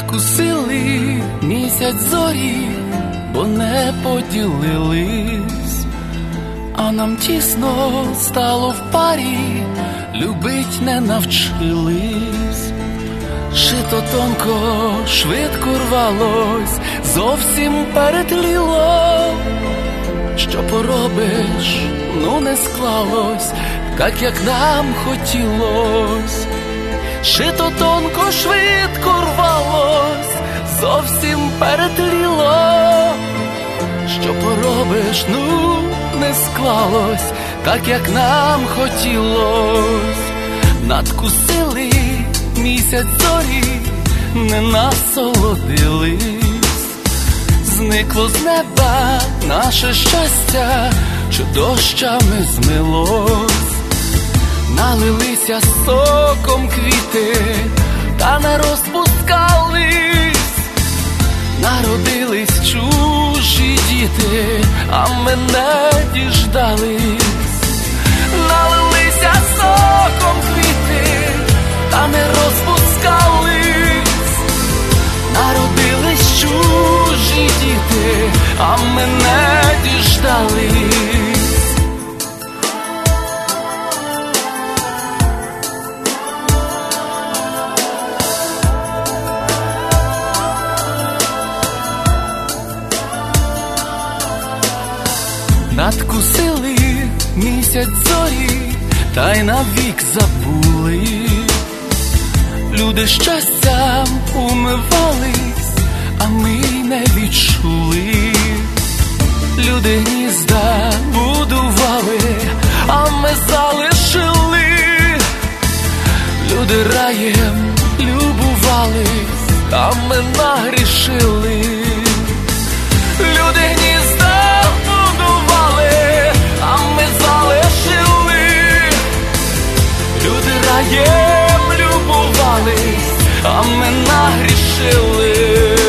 Надкусили місяць зорі, бо не поділились, а нам тісно стало в парі, любить не навчились. Шито тонко, швидко рвалось, зовсім перетліло. Що поробиш, ну не склалось, так як нам хотілось. Шито тонко, швидко рвалось, зовсім перетліло. Що поробиш, ну не склалось, так як нам хотілось. Надкусили місяць зорі, не насолодились. Зникло з неба наше щастя, що дощами змилось. Налилися соком квіти, та не розпускались. Народились чужі діти, а ми не діждались. Налилися соком квіти, та не розпускались. Народились чужі діти, а ми не діждались. Надкусили місяць зорі, та й навік забули. Люди щастям умивались, а ми не відчули. Люди гнізда будували, а ми залишили. Люди раєм любувались, а ми нагрішили. Люди гнізда будували, а ми залишили. Люди раєм любувались, а ми нагрішили.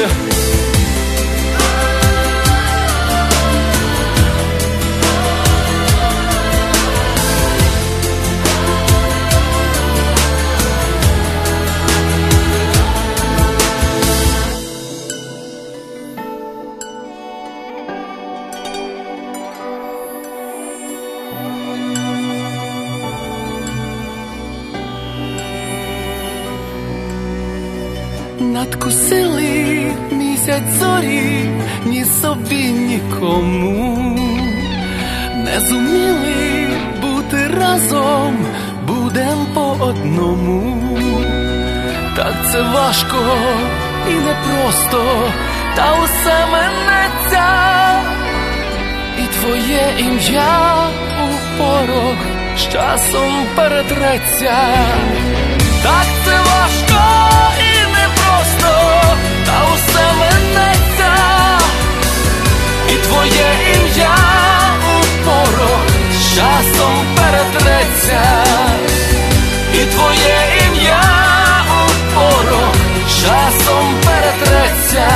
Надкусили місяць зорі, ні собі, нікому. Не зуміли бути разом, будем по одному. Так це важко і непросто, та усе минеться. І твоє ім'я у порох з часом перетреться. Так це важко і непросто, та усе минеться. І твоє ім'я у порох з часом перетреться. І твоє ім'я у порох з часом перетреться.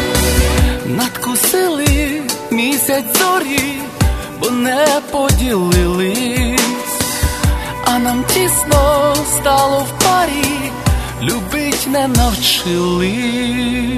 Надкусили місяць зорі, бо не поділились, а нам тісно стало в парі, любить не навчили.